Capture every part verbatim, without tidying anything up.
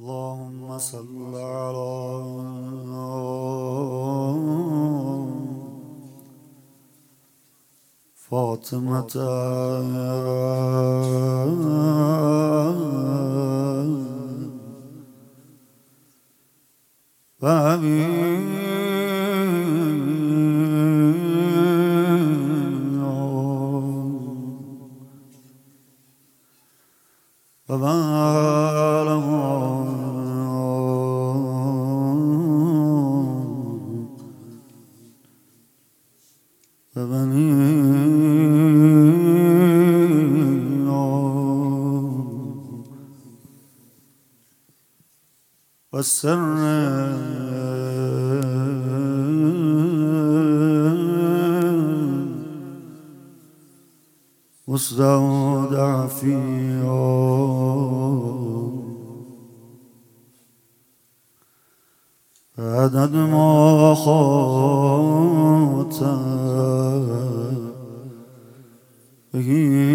اللهم صل على فاطمة وأبي والسر مستودع فيه عدد ما خاطر به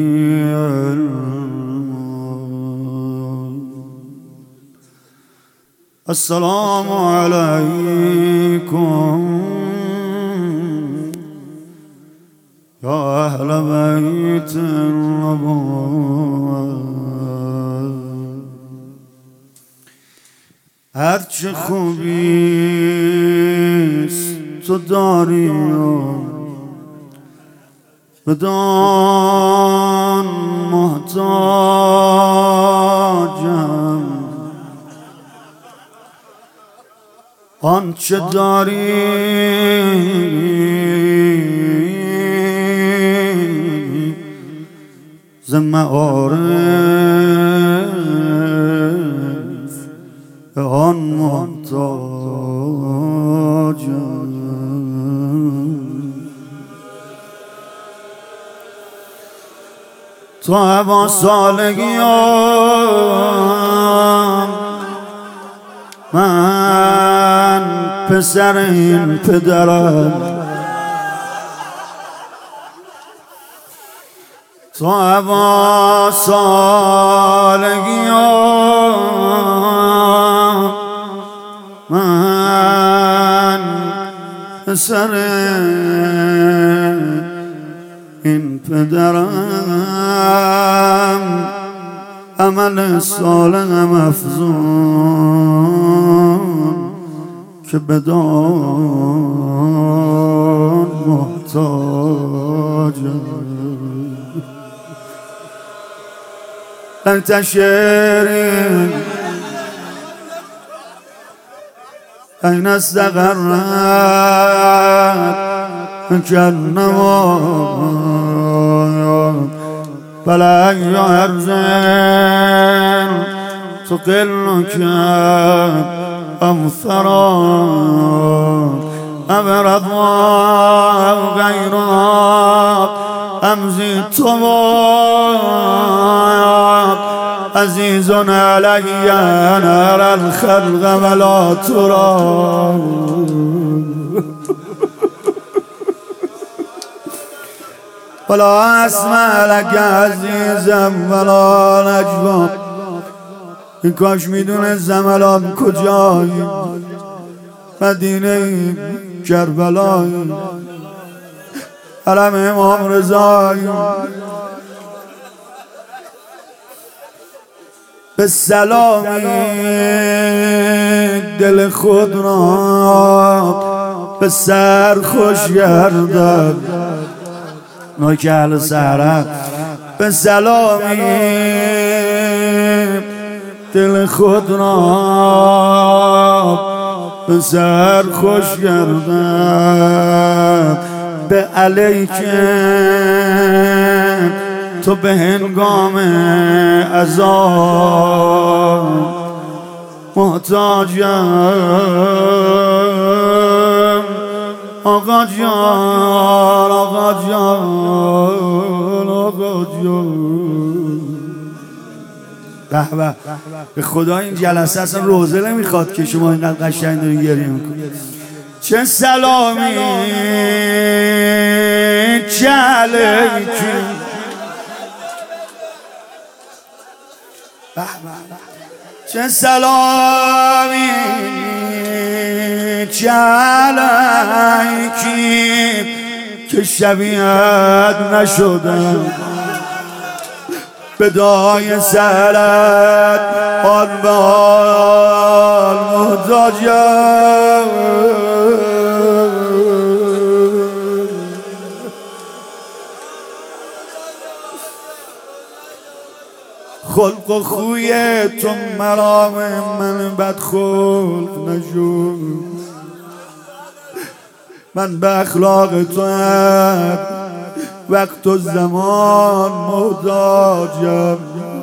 السلام عليكم يا أهل بيت النبوة هرچه خوبیست تو داری بدان محتاجم آنچه داری ز معارف به آن محتاجم تو با سالگیام من پسر این پدرم تو با سالگیام من پسر این پدرم عمل صالحم افزون که بدان محتاجم انتشرین این استقرت كالنوار فلا يحزن تقلك أم ثرى أم رضوى غيرها أم زدت عزيز علي نار الخلق ولا ترى ولا اسمع لك عزیزم ولا نجوا این کاش میدونستم الان کجایی مدینه کربلایی علم امام رضایی به سلامی دل خود را به سر خوش گردد نوی که اهل سهرن به سلامی دل خود را به سر خوش گردد به علیکم تو به هنگام عذاب محتاجم آقا جان آقا جان آقا جان به به به خدا این جلسه اصلا روزه نمیخواد که شما اینقدر قشنگ دارین گریه میکنید چه سلامی چه علیکی چه سلامی چه علیکی که شبیهت نشدم بدای سرت آن به حال محتاجم خلق و خوی تو مرام من بد خلق نشد من به اخلاق تو وقت و زمان محتاجم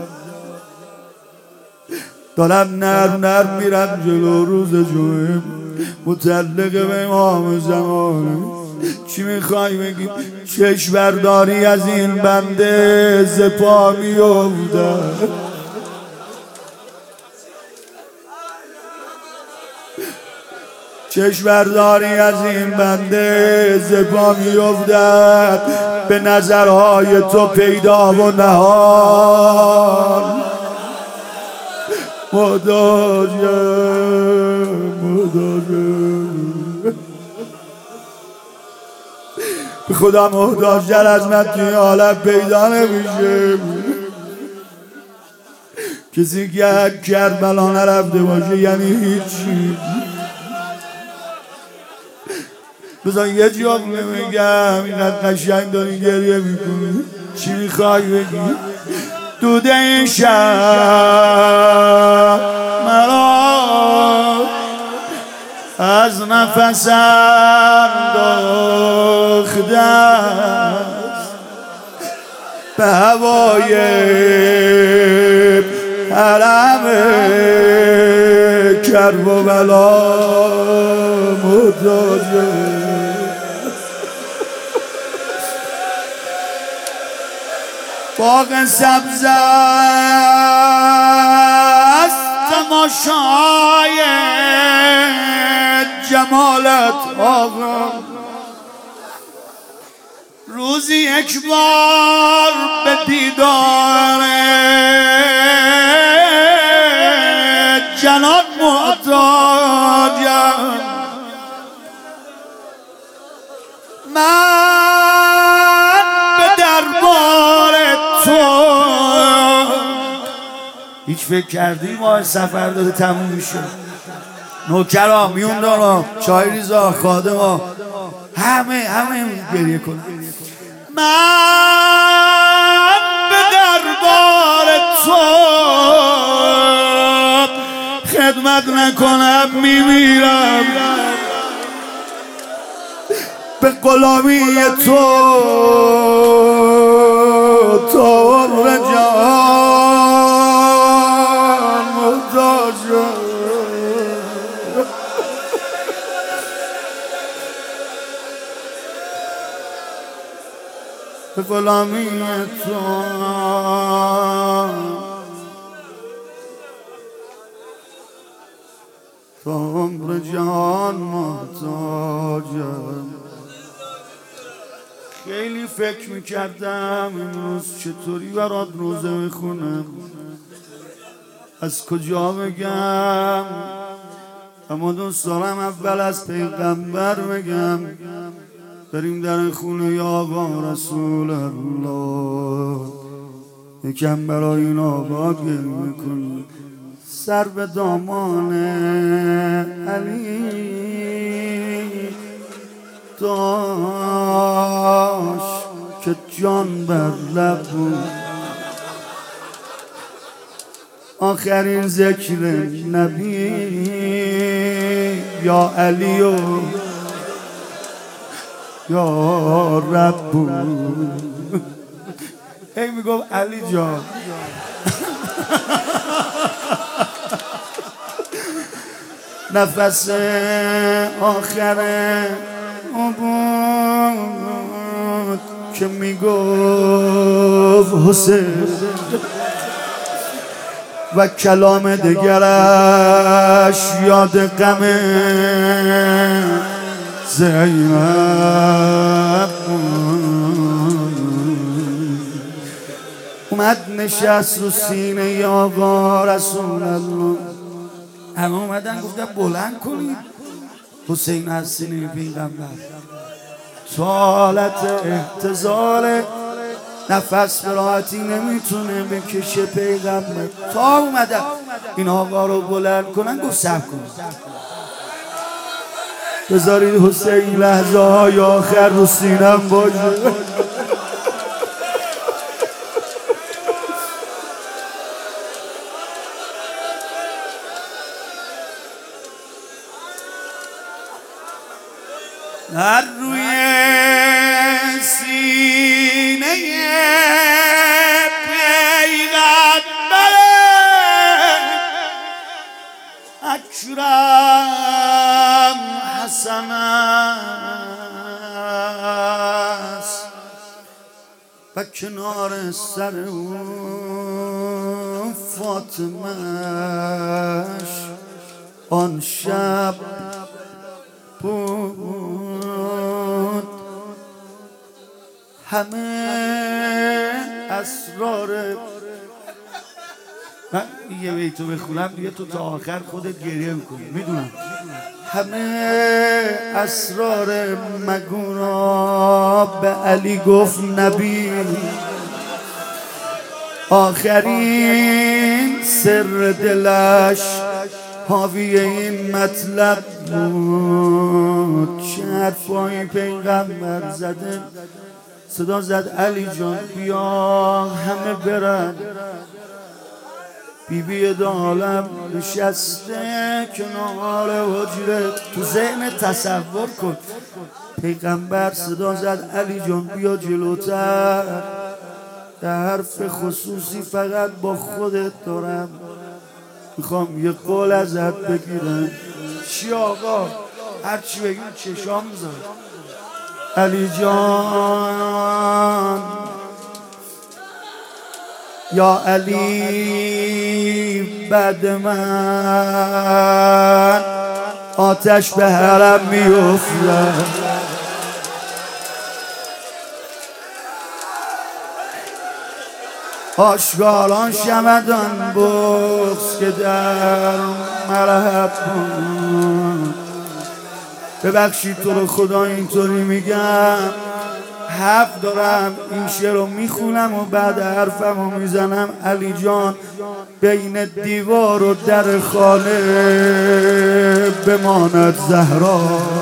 دارم نرم نرم میرم جلو روز جمعه متعلق به امام زمانه چی میخوای بگی؟ چشم برداری از این بنده ز پا میافتد چشم برداری از این بنده ز پا میافتد به نظرهای تو پیدا و نهان محتاجم محتاجم به خدا محتاج‌تر از من توی عالم پیدا نمیشه کسی که کربلا نرفته باشه یعنی هیچی بذار یه جواب نمیگم اینقدر قشنگ داری گریه میکنی چی میخوای بگی؟ دود این شب مرا از نفس انداخته است به هوای حرم کرب و بلا محتاجم باغ سبز است تماشای جمالت آقا روزی یک بار به دیدار جنات محتاجم من به دربار تو هیچ فکر کردی ما سفر داده تموم میشه نوکرا میوندارا چای ریزا خادما همه همه گریه کنن من به دربار تو خدمت نکنم میمیرم به غلامی تو تا عمر جان محتاجم به غلامی تو تا عمر جان محتاجم خیلی فکر میکردم امروز چطوری برات روزه میخونم از کجا بگم اما دوست دارم اول از پیغمبر بگم بریم در خونه آقا رسول الله یکم برای این آقا گریه میکنیم سر به دامان علی داشت که جان بر لب بود آخرین ذکر نبی یا علی و یا رب بود ای میگفت علی جان نفس آخره بود که میگفت حسین و کلام دگرش یاد غم زینب اومد نشست رو سینه آقا رسول الله. همه اومدن گفتن بلند کنید حسین از سینه پیغمبر. تو حالت احتضار نفس به راحتی نمیتونه بکشه پیغمبر. تا اومدن این آقا رو بلند کنن گفت صبر کن بذارید حسین لحظه های آخر رو سینم باشه. در روی سینه پیغمبر اکرم حسن است و کنار سر اون فاطمه‌اش آن شب بود. همه اسرار من یه بیتو بخونم دیگه تو تا آخر خودت گریه میکنی میدونم. همه اسرار مگونا به علی گفت نبی. آخرین سر دلش حاوی این مطلب بود. چه حرفایی پیغمبر زده. صدا زد علی جان بیا همه برن. بی بی دالم نشسته کنار حجره. تو ذهن تصور کن پیغمبر صدا زد علی جان بیا جلوتر. در حرف خصوصی فقط با خودت دارم میخوام یه قول ازت بگیرم. چی آقا؟ هرچی بگیم چشام میذاره. علی جان یا علی بعد من آتش به حرم میافتد. آشکاران شمدان بغض که در مرحب بود. ببخشید تو رو خدا اینطوری میگم حق دارم این شعر رو میخونم و بعد حرفم رو میزنم. علی جان بین دیوار و در خانه بماند زهرا.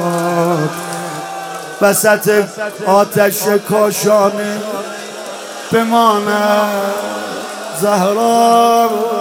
وسط آتش کاشانه بماند زهرا.